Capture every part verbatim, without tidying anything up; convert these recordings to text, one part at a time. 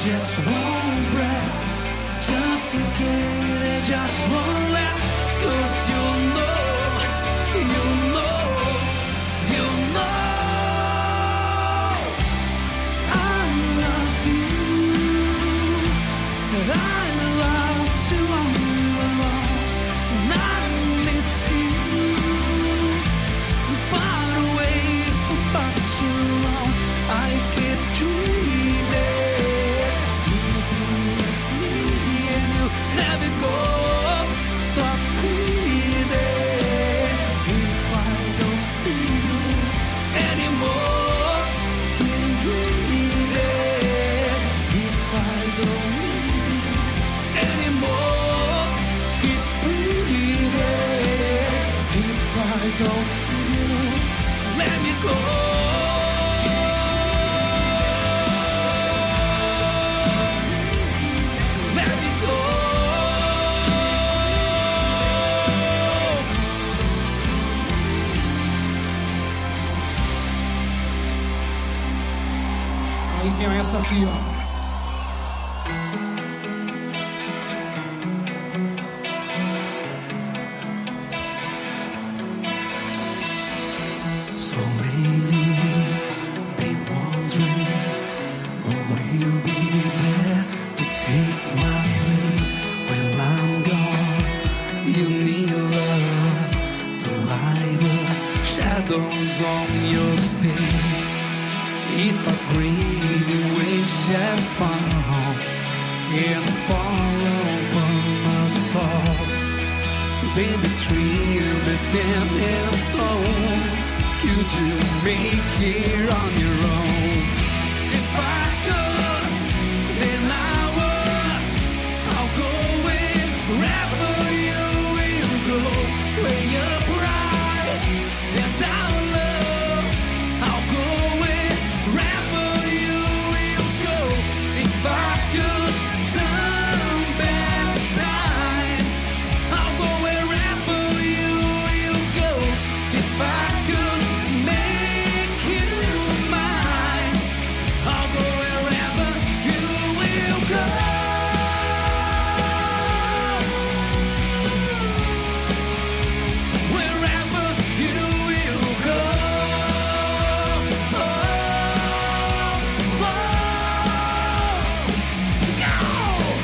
just one breath, just in case, just one laugh. 'Cause you know, you know, you know I love you, I love to all alone, and I miss you, far away from far too long. I keep dreaming, you be with me and you never go. Stop breathing if I don't see you anymore. Keep dreaming if I don't need you anymore. Keep breathing if I don't need you. Let me go. Aí vem essa aqui, ó. So lately, be wondering who will be there to take my place when I'm gone. You need love to light the shadows on your face. If I breathe you wish I found and fall upon my soul, baby tree, the sand and stone, could you make it on your own? If I could, then I would. I'll go wherever you will go, where your pride and our love. I'll go wherever you will go. If I could turn back time, I'll go wherever you will go. If I could make you mine, I'll go wherever you will go. Wherever you will go. Oh, oh, go.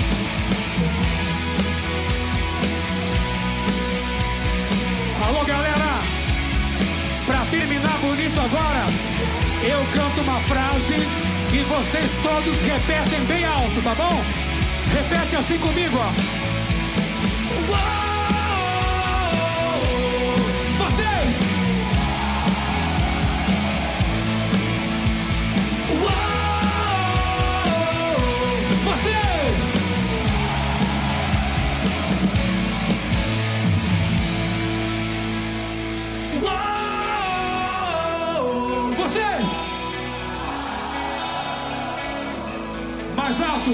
Alô, galera! Pra terminar bonito agora, eu canto uma frase e vocês todos repetem bem alto, tá bom? Repete assim comigo, ó. Vocês! Vocês! Vocês! Mais alto!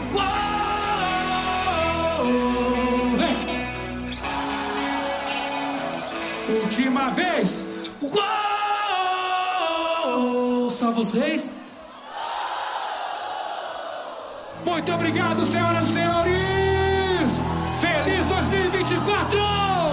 Vem! Última vez! Só vocês? Muito obrigado, senhoras e senhores! Feliz dois mil e vinte e quatro!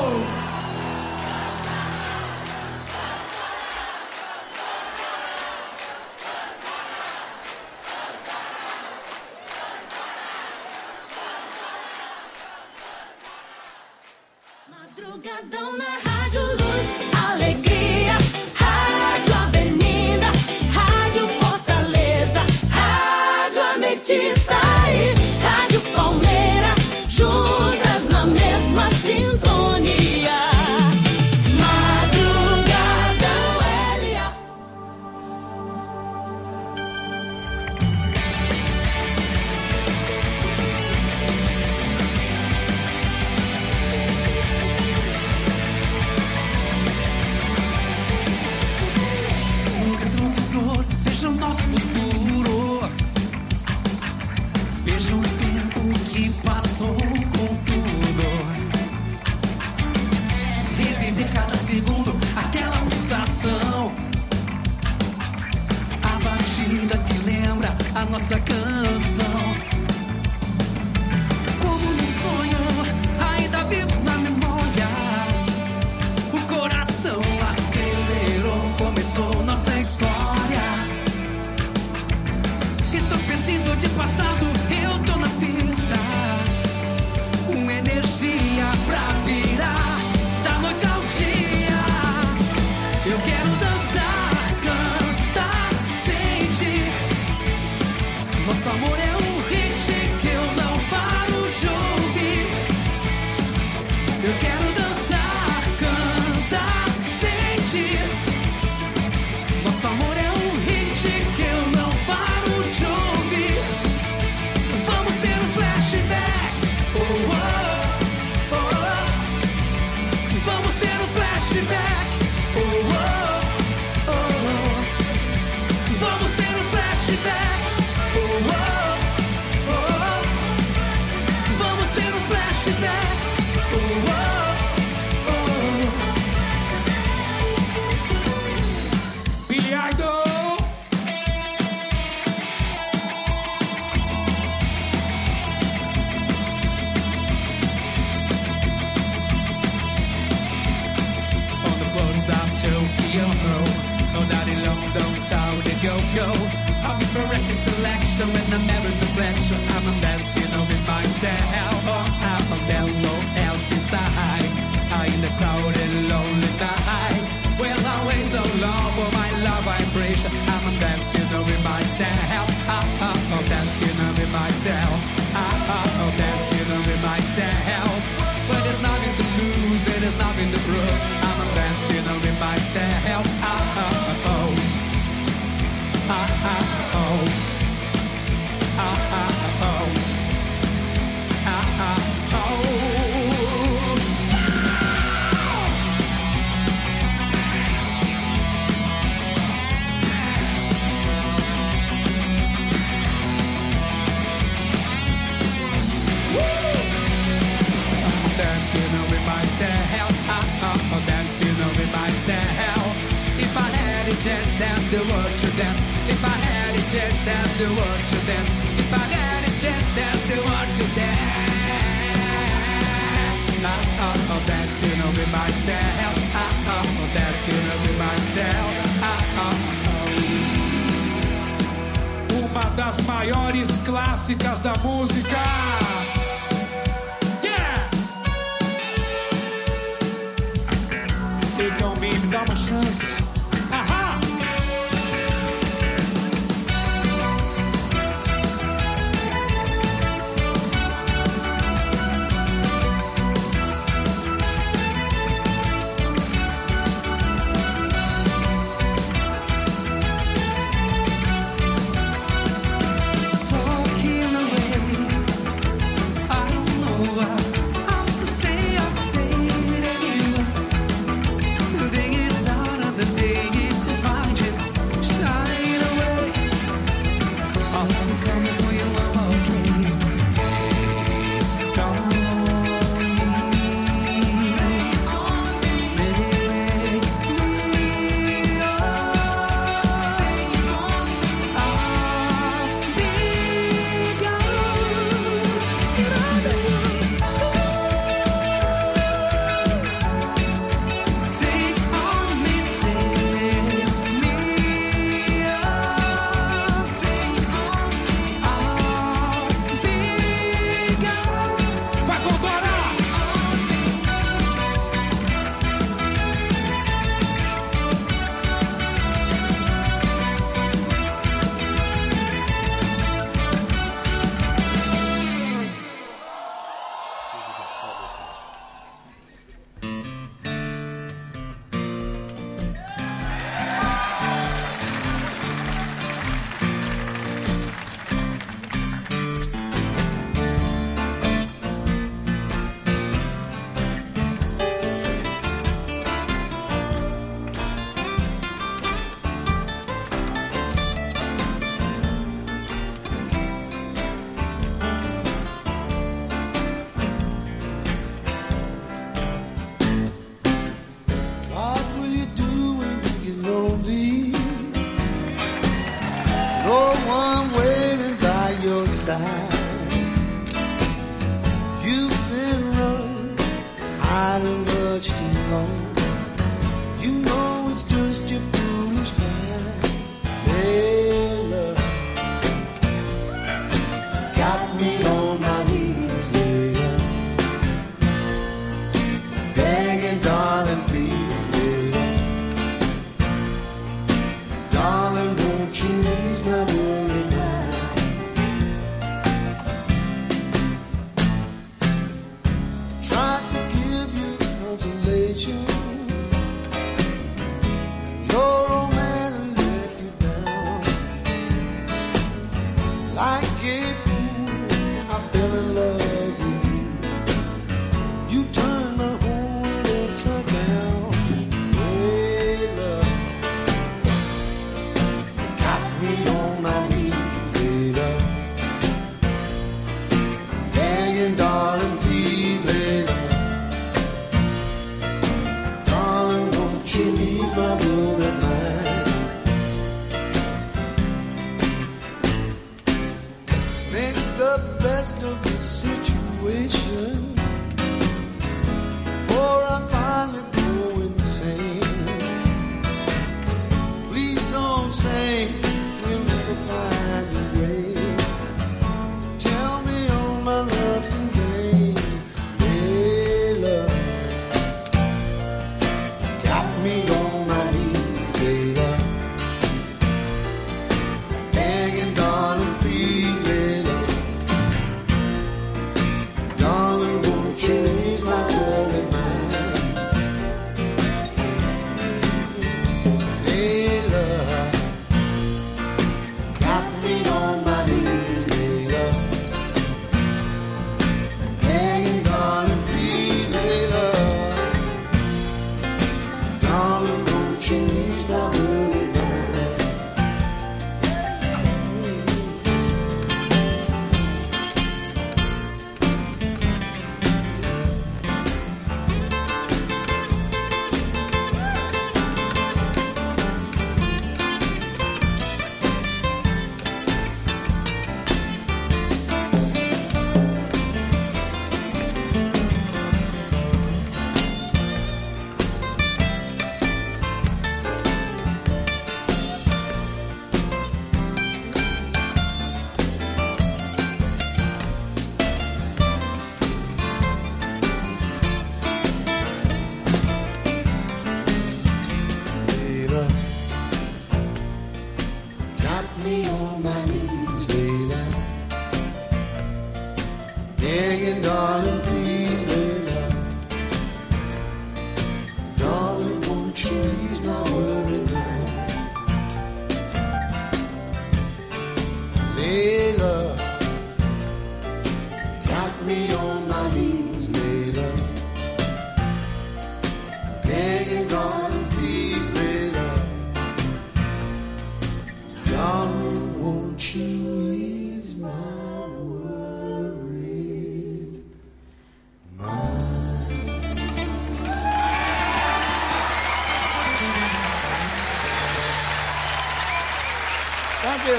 Madrugadão na Rádio Luz, alegria, Rádio Avenida, Rádio Fortaleza, Rádio Ametista e Rádio Palmeira, juntas na mesma sintonia. Madrugadão L A. No retrovisor, veja o nosso futuro. Veja o tempo que passou com tudo. Reviver cada segundo, aquela pulsação. A batida que lembra a nossa canção. Paris or Tokyo. Oh, daddy London, how they go, go. I'll be for record selection when the mirror's reflection. I'm a dancing over myself. Oh, I'm there, no else inside. I in the crowded, lonely night. Well, I wait so long for my love vibration. I'm a dancing over myself. Ah, ah, oh, dancing over myself. Ah, ah, oh, dancing over myself. But there's nothing to lose and there's nothing to prove. I'm a dancing over myself. Ah, ah, oh. Ah, ah, oh. Ah, ah, oh. Ah, ah, oh. Dancing over myself, ah, ah, oh, dancing over myself. If I had a chance, ask the world to dance. If I had a chance, ask the world to dance. If I had a chance, ask the world to dance. Ah, ah, oh, dancing over myself, ah, ah, oh, dancing over myself, ah, ah, oh. Uma das maiores clássicas da música. Take on me, me dá uma chance. Ahá! Talking away, I don't know how to say I say it anyway. Today is out of the day to find you, shine away. I'm coming for you, I'm okay. Don't leave. Take me off. I'll be gone in another Take on me, take me up. Take on me, I'll be gone. Vai, Condora! What will you do when you get lonely? No one waiting by your side. You've been running, hiding much too long. You know it's just your foolish mind. Hey, love, got me on my knees, yeah. Begging, darling, please, darling, won't you ease my worry now? Tried to give you consolation. Your old man let you down. Like a fool, I fell in love with you. You turned my whole world upside down. Hey, love, got me on my knees, hey, love. Begging, darling, please, hey, love. Darling, won't you ease my worry mind? Make the best of the situation, for I finally go insane. me on my knees, Layla, begging, darling, please, Layla, darling, won't you ease my worried mind, Layla, got me on my knees, Layla, begging, darling, please, Layla, darling, won't you ease my worried mind. Layla, got me on my knees, Layla, begging, darling, please, Layla, darling, won't you ease my worried mind, Layla, got me on my knees, Layla, begging, darling, please, Layla, darling, won't you ease my worried mind. Thank you.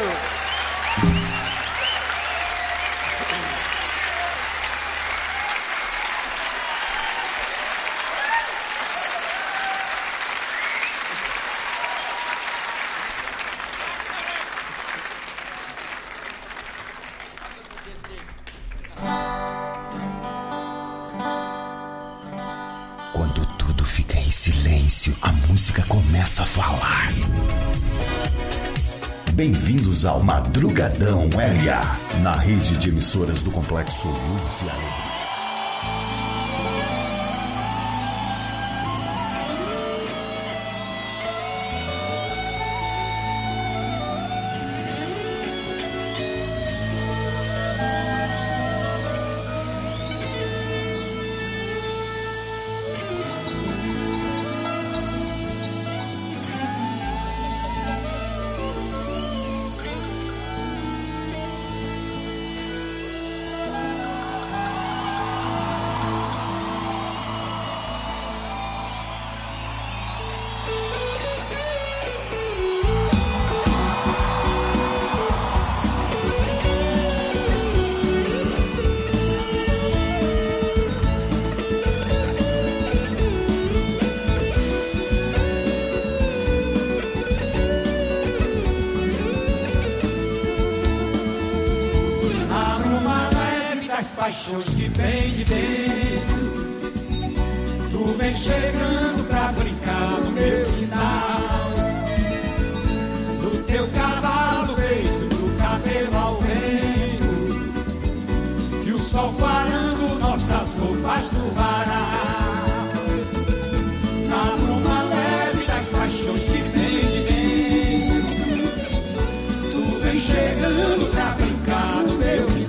Quando tudo fica em silêncio, a música começa a falar. Bem-vindos ao Madrugadão L A, na rede de emissoras do Complexo Luz e Alegria. Paixões que vem de dentro, tu vem chegando pra brincar no meu quintal, do teu cavalo peito, do cabelo ao vento, e o sol parando nossas roupas no varal, na bruma leve das paixões que vem de dentro, tu vem chegando pra brincar no meu quintal.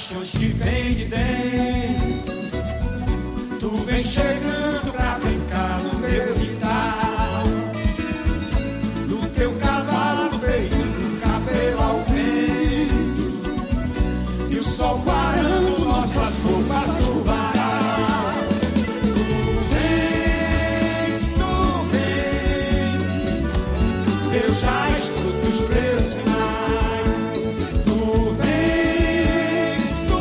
paixões que vem de dentro. Tu vem chegando pra brincar no meu quintal, no teu cavalo no peito, no cabelo ao vento, e o sol quarando nossas roupas no varal. Tu vens, tu vens, eu já escuto os teus sinais. Tu vens, tu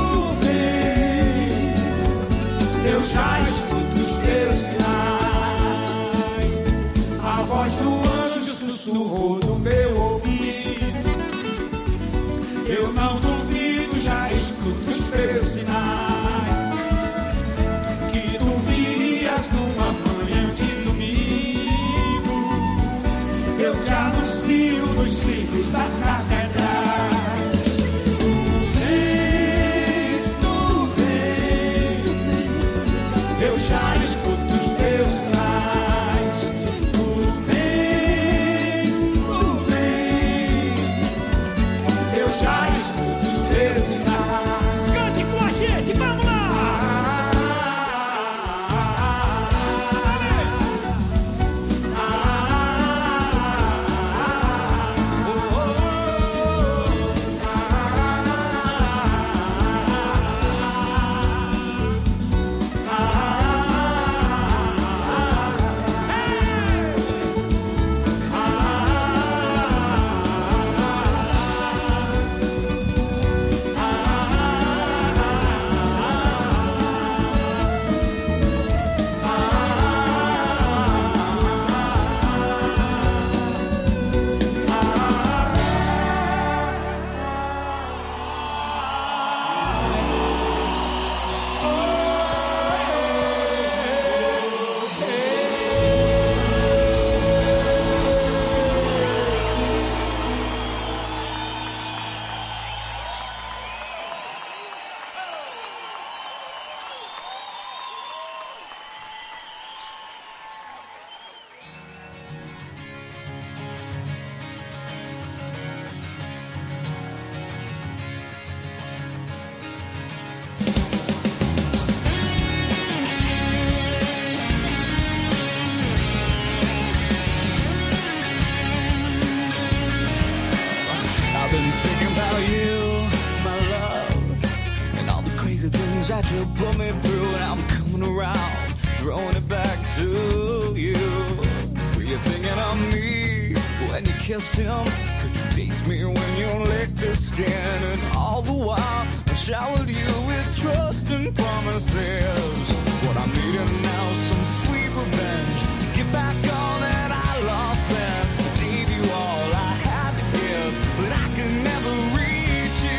vens, eu já escuto os teus sinais. A voz do anjo sussurrou no meu ouvido. Eu não duvido, já escuto os teus sinais. Que tu virias numa manhã de domingo. Eu te anuncio nos ciclos das catedrais. Tu vens, tu vens, eu já escuto os teus sinais. Tu vens, tu vens, eu já escuto os teus sinais. Cante com a gente, vamos lá! I've been thinking about you, my love, and all the crazy things that you put me through, and I'm coming around, throwing it back to you. Were you thinking of me when you kissed him? Could you taste me when you licked his skin? And all the while I showered you with trust and promises. What I'm needing now is some sweet revenge to get back all that I lost and gave you all I had to give, but I could never reach you.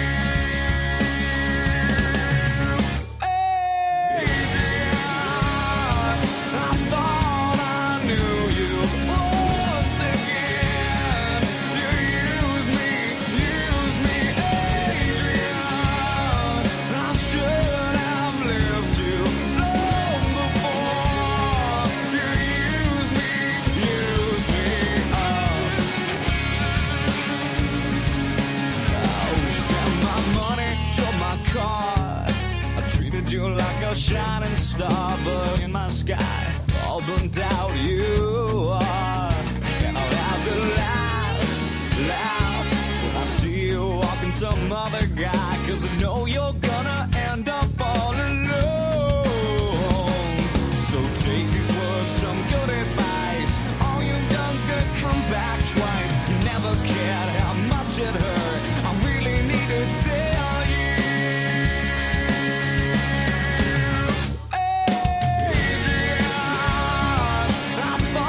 Adrian, I thought I knew you. Once again, you use me, use me, Adrian. I should have lived you long before. You use me, use me up. I spent my money, drove my car. I treated you like a shining star, but in my sky, all burnt out you are. And I'll have to laugh, laugh when I see you walking some other guy, 'cause I know you're gonna end up all alone. So take these words, some good advice. All you've done's gonna come back twice. You never cared how much it hurt. I really need to tell you, Adrian, I thought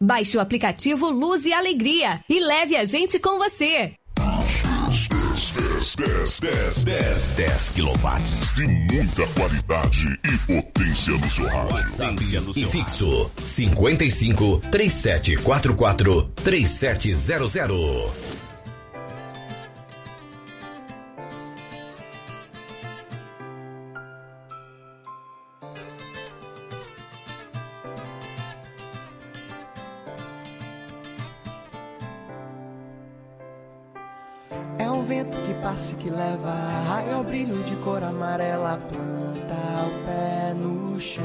Baixe o aplicativo Luz e Alegria e leve a gente com você. dez quilowatts de muita qualidade e potência no seu rádio. E fixo cinquenta e cinco, trinta e sete quarenta e quatro, trinta e sete zero zero. É um vento que passa e que leva raio ao brilho de cor amarela, planta o pé no chão.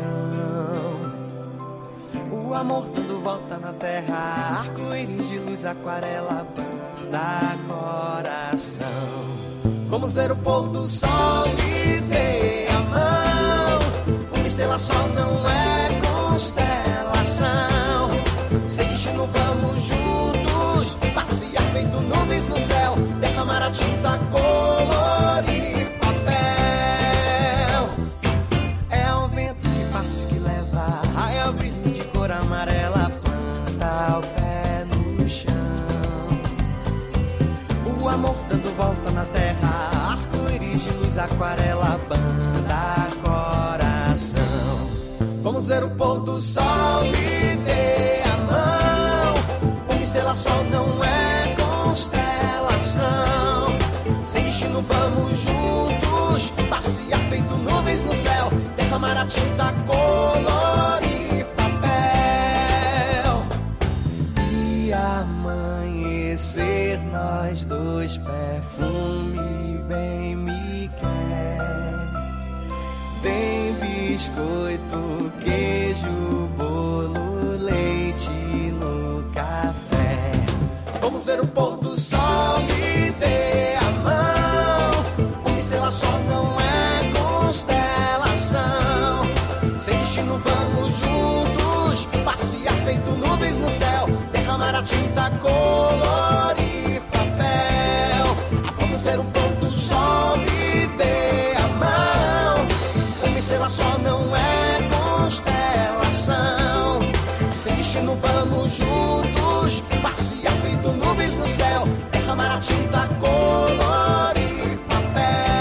O amor tudo volta na terra, arco-íris de luz, aquarela, banda coração. Vamos ver o pôr do sol e dê a mão. Uma estrela só não é constelação. Sem destino vamos juntos, passear feito nuvens no céu, derramar a tinta, colorir papel. É um vento que passa e que leva raio ao brilho de cor amarela, planta o pé no chão. O amor dando volta na terra, arco-íris de luz, aquarela, banda coração. Vamos ver o pôr do sol e dê a mão. Uma estrela só não é constelação. Sem destino vamos juntos, passear feito nuvens no céu, derramar a tinta, colorir papel. E amanhecer nós dois, perfume bem me quer. Tem biscoito, queijo, bolo, leite no café. Vamos ver o pôr do sol e dê a mão. Uma estrela só não é constelação. Sem destino vamos juntos, passear feito nuvens no céu, derramar a tinta, colorir papel. Vamos ver o pôr do sol e dê a mão. Uma estrela só não é constelação. Sem destino vamos juntos, passear feito nuvens no céu, derramar a tinta, colorir papel.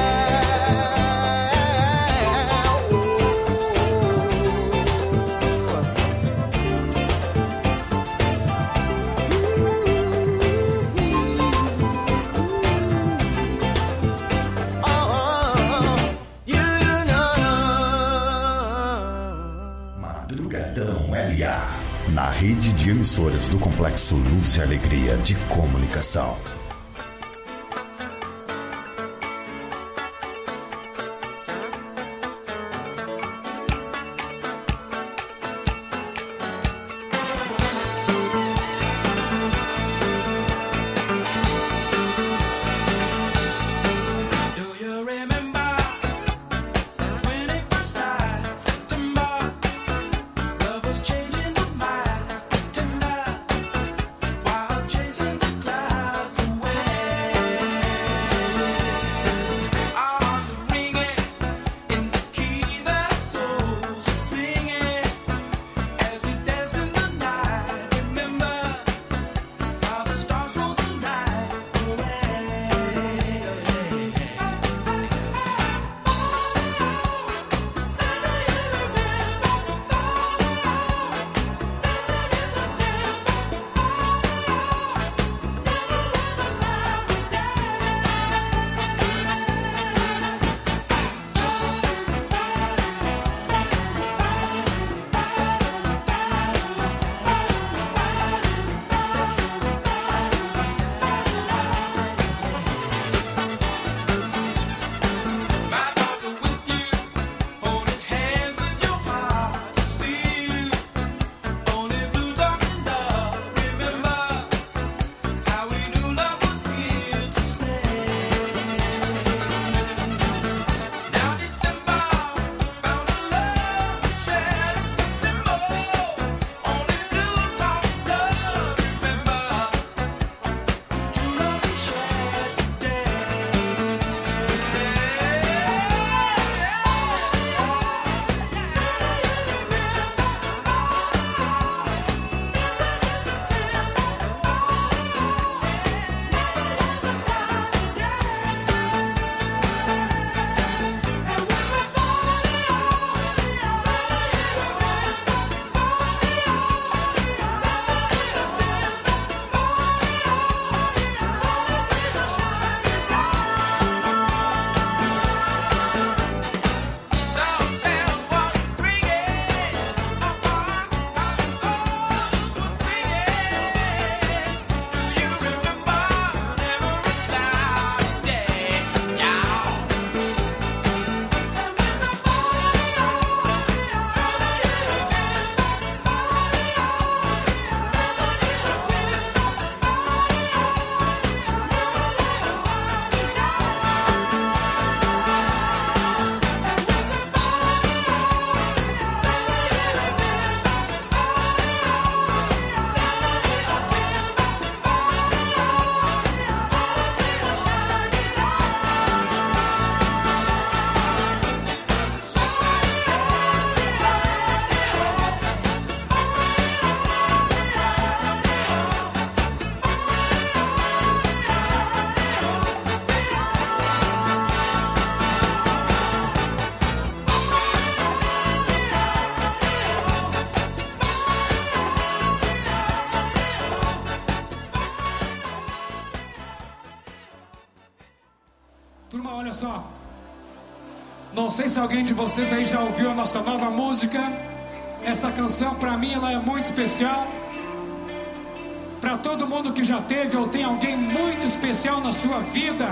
Madrugadão L A, na rede de emissoras do Complexo Luz e Alegria de Comunicação. Chasing the clouds. Não sei se alguém de vocês aí já ouviu a nossa nova música. Essa canção, pra mim, ela é muito especial. Pra todo mundo que já teve ou tem alguém muito especial na sua vida.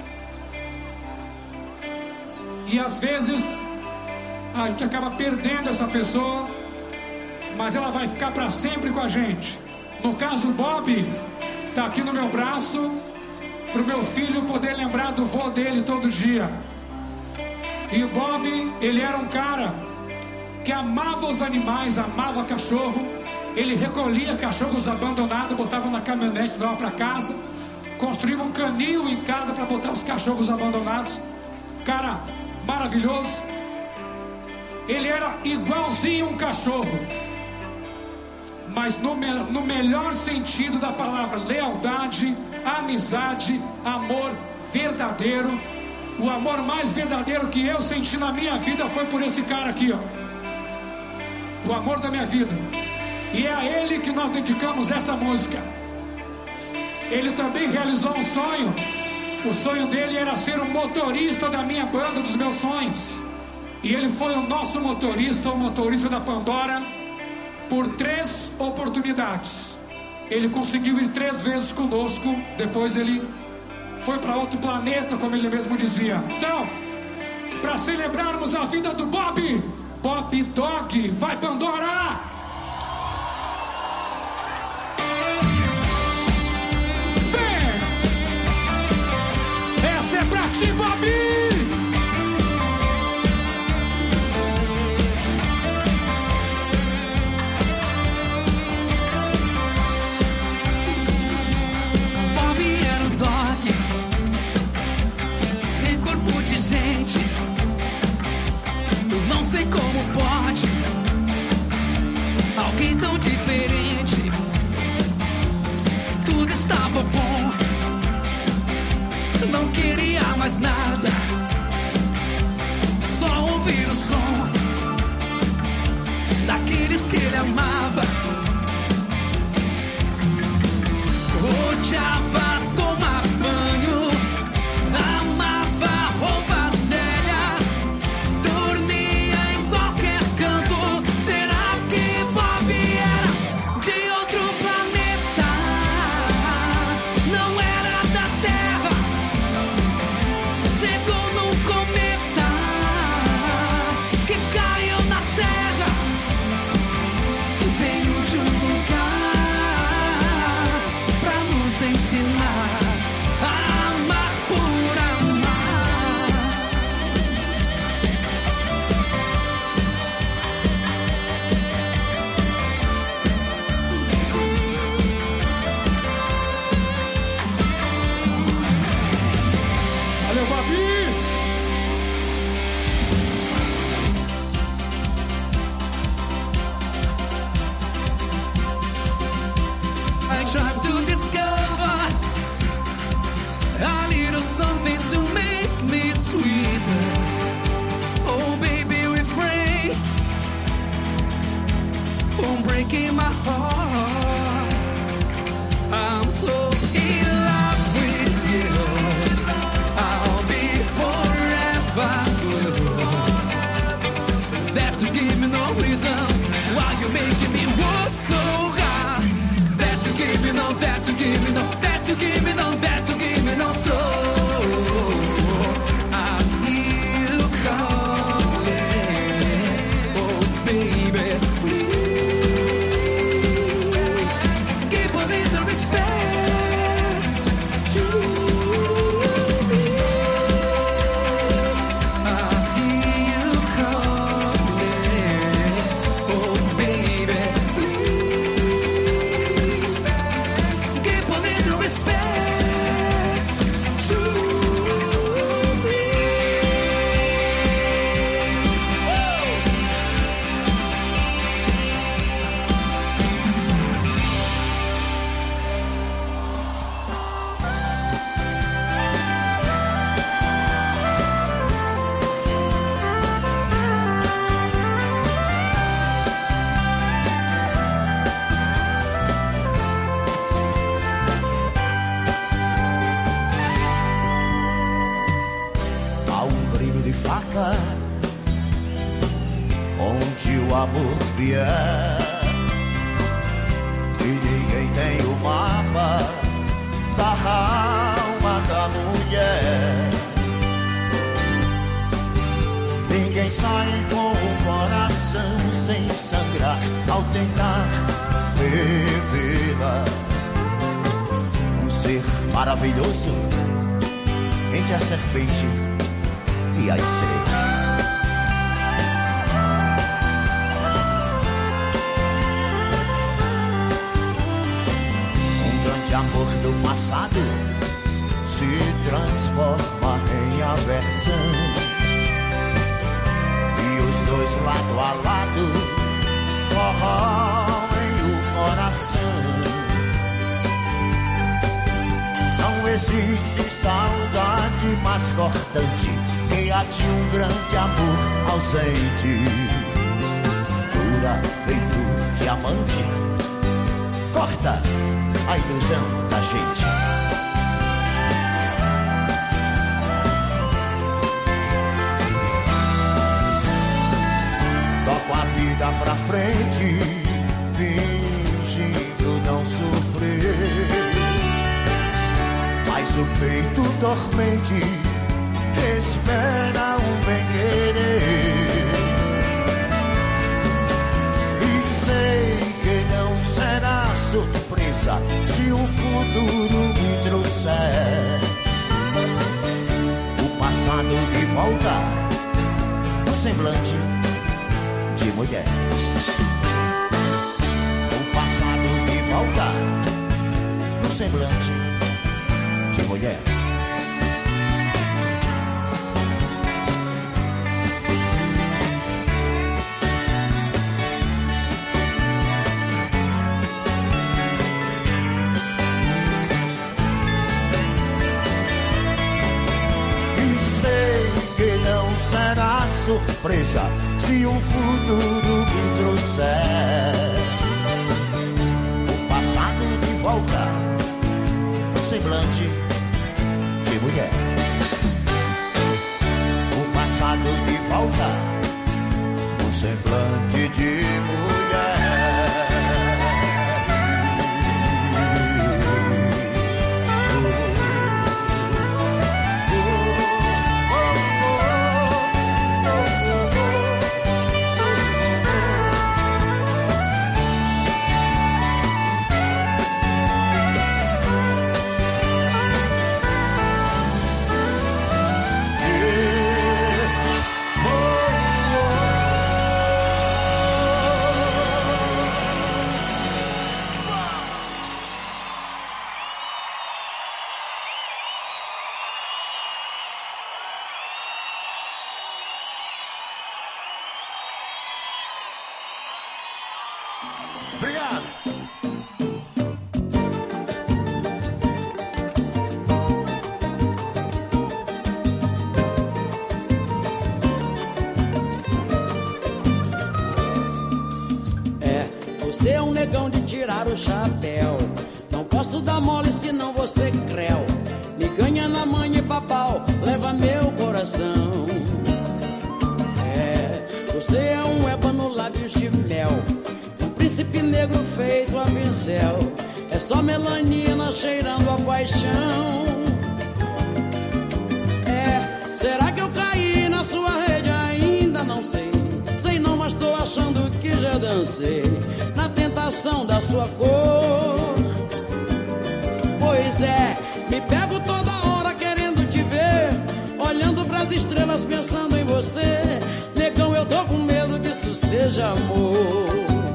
E às vezes a gente acaba perdendo essa pessoa, mas ela vai ficar pra sempre com a gente. No caso, o Bob tá aqui no meu braço, pro meu filho poder lembrar do vô dele todo dia. E o Bob, ele era um cara que amava os animais, amava cachorro. Ele recolhia cachorros abandonados, botava na caminhonete, levava para casa, construía um canil em casa para botar os cachorros abandonados. Cara maravilhoso. Ele era igualzinho um cachorro, mas no, me no melhor sentido da palavra: lealdade, amizade, amor verdadeiro. O amor mais verdadeiro que eu senti na minha vida foi por esse cara aqui, ó. O amor da minha vida. E é a ele que nós dedicamos essa música. Ele também realizou um sonho. O sonho dele era ser o motorista da minha banda, dos meus sonhos. E ele foi o nosso motorista, o motorista da Pandora, por três oportunidades. Ele conseguiu ir três vezes conosco. Depois ele foi para outro planeta, como ele mesmo dizia. Então, para celebrarmos a vida do Bob, Bob Dog, vai Pandora! Vem! Essa é pra ti, Bob! Não sei como pode alguém tão diferente. Tudo estava bom, não queria mais nada, só ouvir o som daqueles que ele amava. Odiava tomar banho, amava roupas velhas, dormia em qualquer canto. Será que Bob era de outro planeta? Não era da Terra, chegou num cometa que caiu na serra. Veio de um lugar pra nos ensinar a amar por amar. Valeu, Bob! I tried to discover a little something to make me sweeter. Oh baby, refrain from breaking my heart. I'm so in love with you, I'll be forever blue. That you give me no reason why you're making me work so hard. That you give me no, that you give me no, that you give me no, that you give me no soul. I hear you calling, oh baby, please, please give a little respect to me. I hear you calling, oh baby, please give a little respect to me. amor vier. E ninguém tem o mapa da alma da mulher. Ninguém sai com o coração sem sangrar ao tentar revelar um ser maravilhoso entre a serpente e as sereias. Um grande amor do passado se transforma em aversão. Dois lado a lado corroem o coração. Não existe saudade mais cortante que a de um grande amor ausente. Dura feito diamante, corta a ilusão da gente. Toco a vida pra frente, fingindo não sofrer. Mas o peito dormente espera um bem-querer. E sei que não será surpresa se o futuro me trouxer o passado de volta no semblante de mulher. O passado de volta no semblante de mulher. E sei que não será surpresa se o futuro me trouxer o passado de volta no semblante de mulher. O passado de volta no semblante de mulher. Obrigado. É, você é um negão de tirar o chapéu. Não posso dar mole senão você creu. Me ganha na manha e papau, leva meu coração. É, você é um ébano lábios de mel, príncipe negro feito a pincel. É só melanina cheirando a paixão. É, será que eu caí na sua rede? Ainda não sei. Sei não, mas tô achando que já dancei na tentação da sua cor. Pois é, me pego toda hora querendo te ver, olhando pras estrelas pensando em você. Negão, eu tô com medo que isso seja amor.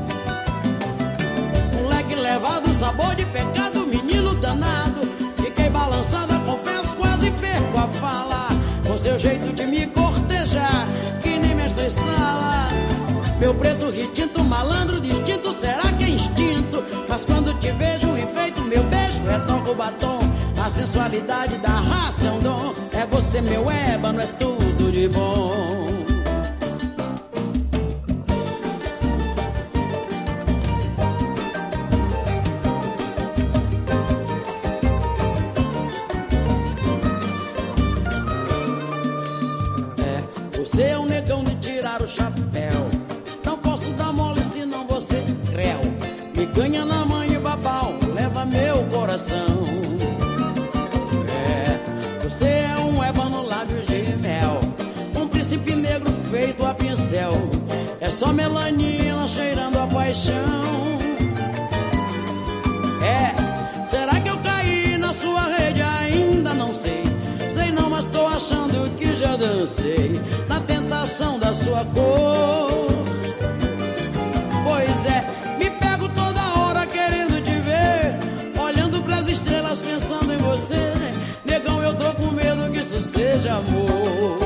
Levado sabor de pecado, menino danado. Fiquei balançada, confesso, quase perco a fala. Com seu jeito de me cortejar, que nem mestre sala. Meu preto retinto, malandro distinto, será que é instinto? Mas quando te vejo enfeito, meu beijo retoca o batom. A sensualidade da raça é um dom. É você, meu ébano, é tudo de bom. Você é um negão de tirar o chapéu. Não posso picanha na mãe e babau, leva meu coração. É, você é um ébano lábios de mel, um príncipe negro feito a pincel. É só melanina cheirando a paixão. É, será que eu caí na sua rede? Ainda não sei. Sei não, mas tô achando que já dancei na tentação da sua cor. Pois é, me pego toda hora querendo te ver, olhando pras estrelas pensando em você. Negão, eu tô com medo que isso seja amor.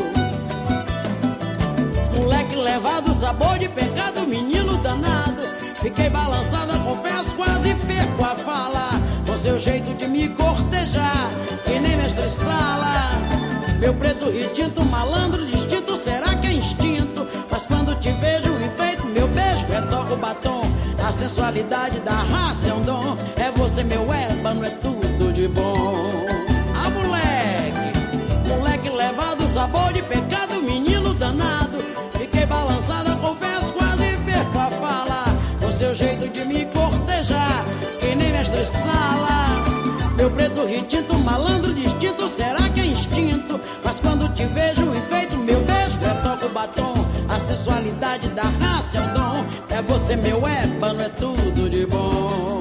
Moleque levado, sabor de pecado, menino danado. Fiquei balançada, confesso, quase perco a fala. Com seu jeito de me cortejar, que nem mestre sala. Meu preto retinto, malandro distinto, será que é instinto? Mas quando te vejo enfeito, meu beijo retoca o batom. A sensualidade da raça é um dom. É você, meu ébano, é tudo de bom. Ah, moleque, moleque levado, sabor de pecado, menino danado. Fiquei balançada, confesso, quase perco a fala. Com seu jeito de me cortejar, que nem mestre sala. Meu preto retinto, malandro distinto, será que é instinto? Mas quando te vejo enfeito, meu beijo retoca o batom. A sensualidade da raça é um dom. É você, meu ébano, é tudo de bom.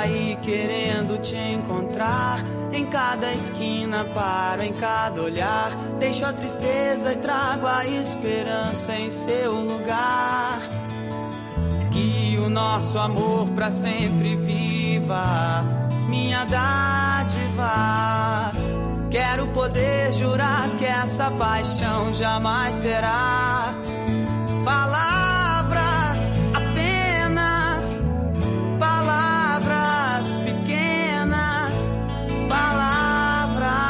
aí querendo te encontrar. Em cada esquina paro, em cada olhar. Deixo a tristeza e trago a esperança em seu lugar. Que o nosso amor pra sempre viva, minha dádiva. Quero poder jurar que essa paixão jamais será palavras, apenas palavras pequenas, palavras.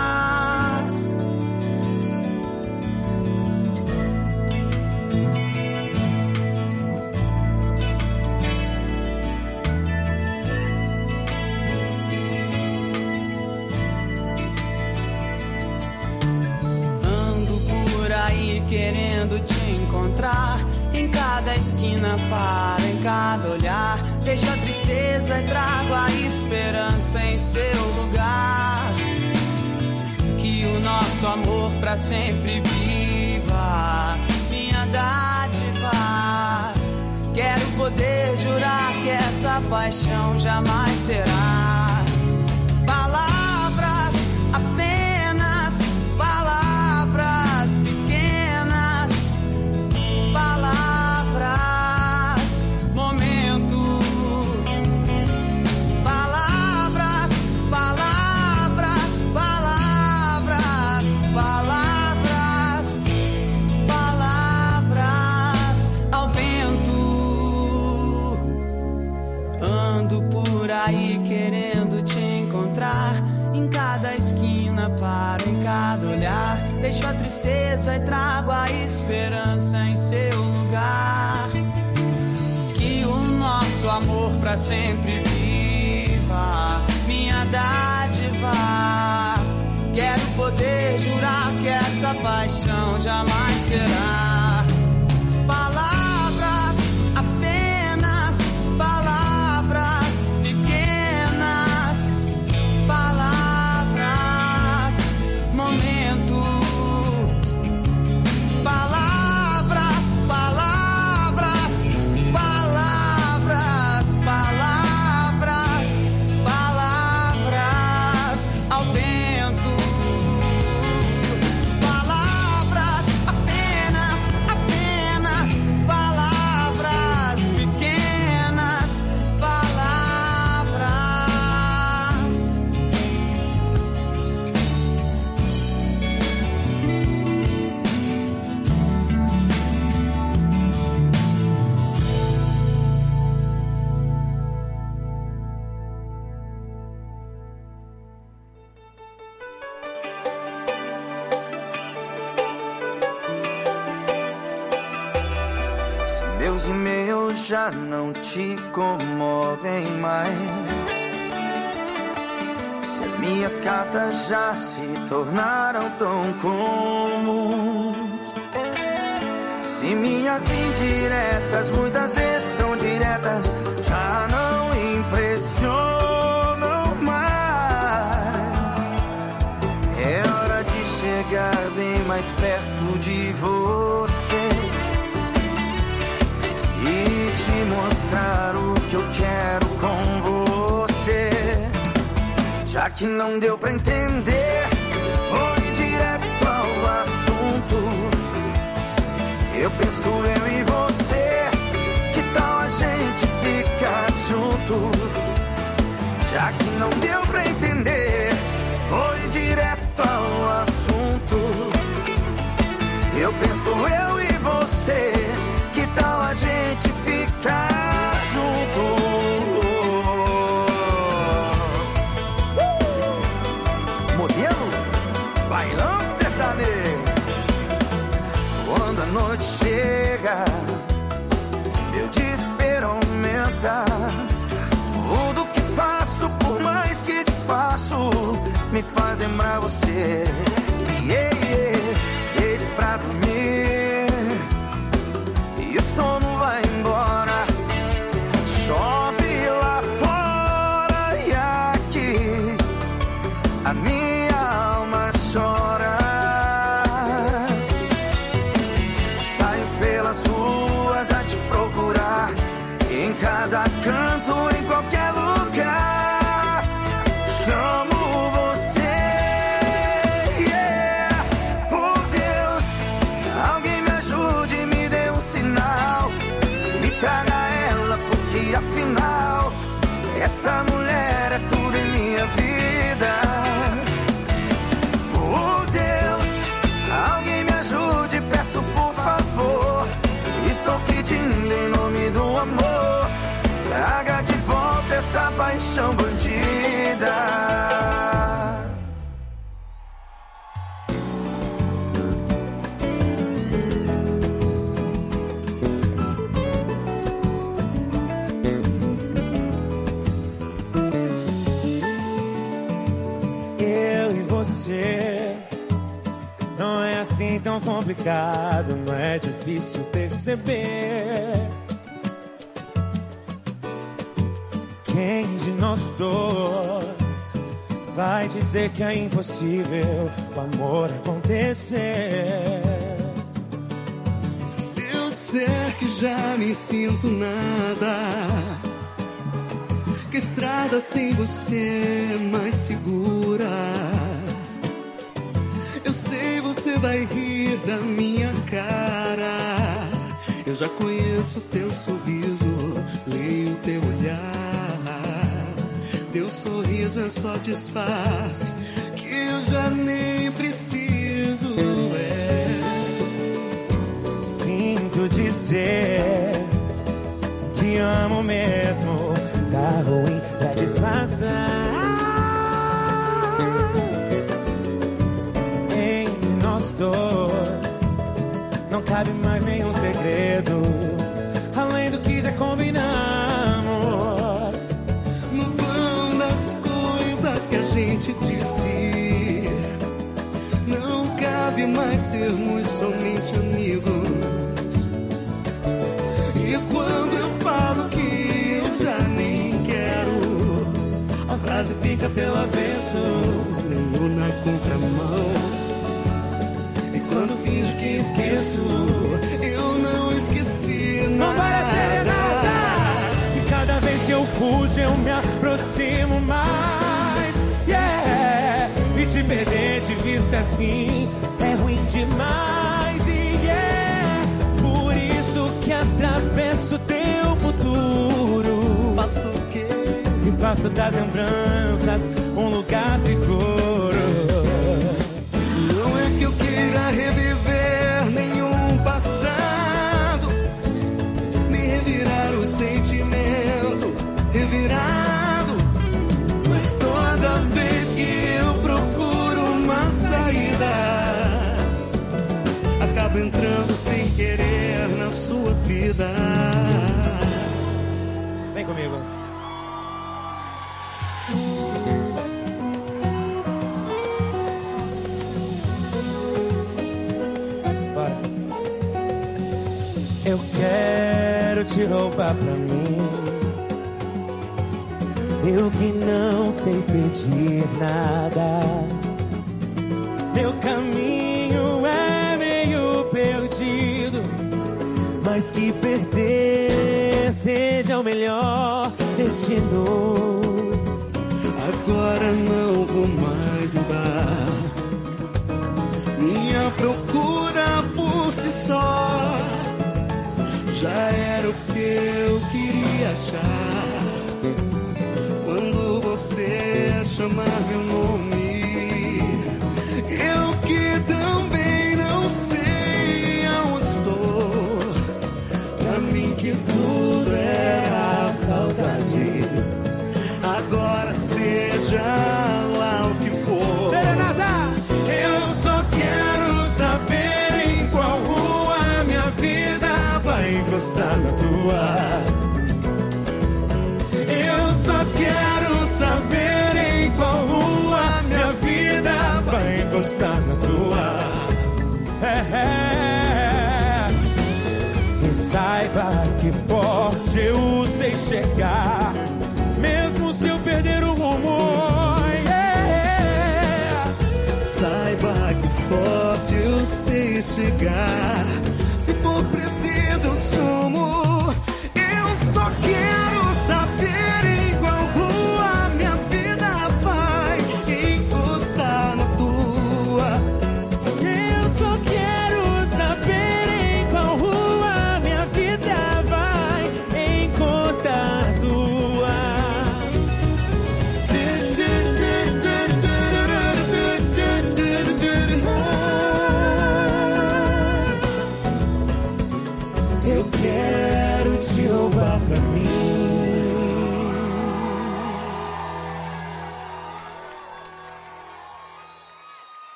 Querendo te encontrar. Em cada esquina paro, em cada olhar. Deixo a tristeza e trago a esperança em seu lugar. Que o nosso amor pra sempre viva, minha dádiva. Quero poder jurar que essa paixão jamais será palavras, apenas palavras pequenas, palavras, momento, palavras, palavras, palavras, palavras, palavras ao vento. Ando por aí querendo te encontrar. Em cada esquina paro, em cada olhar. Deixo a tristeza e trago a esperança em seu lugar. Que o nosso amor pra sempre viva, minha dádiva. Quero poder jurar que essa paixão jamais será palavras, apenas palavras pequenas, palavras, momento, palavras, palavras, palavras, palavras, palavras ao vento, palavras, apenas, apenas palavras pequenas, palavras. Se meus e-mails já não te comovem mais, se as minhas cartas já se tornaram tão comuns, se minhas indiretas, muitas vezes tão diretas, já não impressionam mais, é hora de chegar bem mais perto de você e te mostrar o que eu quero com você. Já que não deu pra entender, vou ir direto ao assunto. Eu penso eu e você, que tal a gente ficar junto? Já que não deu pra entender, vou ir direto ao assunto. Eu penso eu e você, que tal a gente ficar junto? Uh! Modelo, bailão sertanejo. Quando a noite chega, meu desespero aumenta. Tudo que faço, por mais que disfarço, me faz lembrar você. Yeah, yeah. Deito pra dormir e o sono vai embora. Chove lá fora e aqui a minha alma chora. Saio pelas ruas a te procurar, em cada canto, em qualquer lugar. Alguém me ajude, me dê um sinal. Me traga ela, porque afinal essa mulher é tudo em minha vida. Oh Deus, alguém me ajude, peço por favor. Estou pedindo em nome do amor. Traga de volta essa paixão bandida. Não é assim tão complicado, não é difícil perceber. Quem de nós dois vai dizer que é impossível o amor acontecer? Se eu disser que já nem sinto nada, que a estrada sem você é mais segura, eu sei você vai rir da minha cara. Eu já conheço teu sorriso, leio teu olhar. Teu sorriso é só disfarce que eu já nem preciso. É. Sinto dizer que amo mesmo, tá ruim pra disfarçar. Dois, não cabe mais nenhum segredo, além do que já combinamos. No vão das coisas que a gente disse, não cabe mais sermos somente amigos. E quando eu falo que eu já nem quero, a frase fica pelo avesso, meio na contramão. Quando finjo que esqueço, eu não esqueci nada. Não parece nada. E cada vez que eu fujo, eu me aproximo mais. Yeah. E te perder de vista assim é ruim demais. E yeah. Por isso que atravesso teu futuro. Faço o quê? E faço das lembranças um lugar seguro. Não é que eu queira reviver nenhum passado, nem revirar o sentimento revirado. Mas toda vez que eu procuro uma saída, acabo entrando sem querer na sua vida. Vem comigo. Eu quero te roubar pra mim, eu que não sei pedir nada. Meu caminho é meio perdido, mas que perder seja o melhor destino. Agora não vou mais mudar, minha procura por si só já era o que eu queria achar. Quando você chamar meu nome, eu que também não sei aonde estou. Pra mim que tudo era saudade, agora seja lá o que for. Serenata! Eu só quero saber em qual rua minha vida vai encostar na tua. Eu só quero saber em qual rua minha vida vai encostar na tua. É, é. E saiba que forte eu sei chegar, mesmo se eu perder o rumo. Yeah. Saiba que forte eu sei chegar, se for preciso eu sumo. Eu só quero saber em qual rua minha vida vai encostar na tua. Eu só quero saber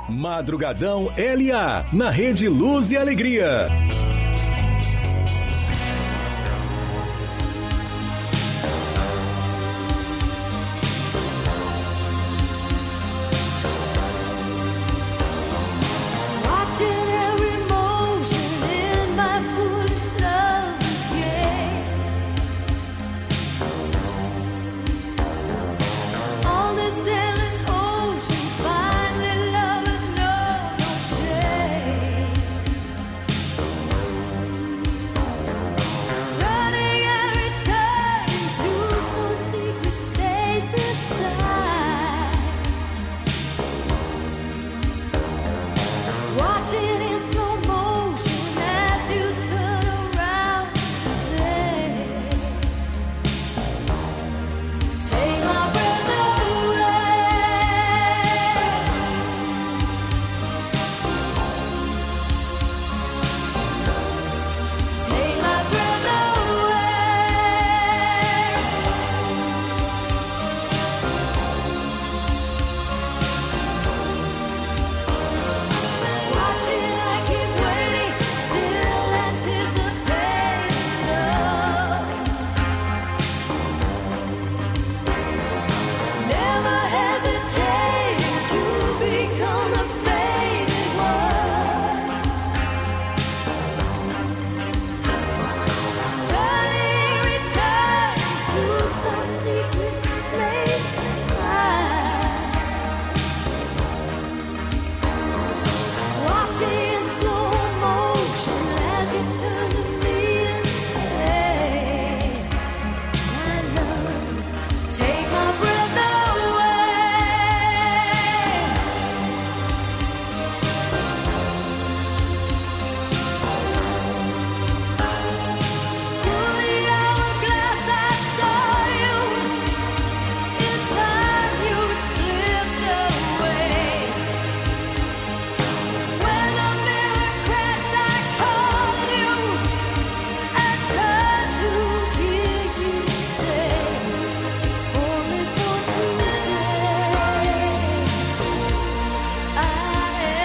Madrugadão L A, na Rede Luz e Alegria.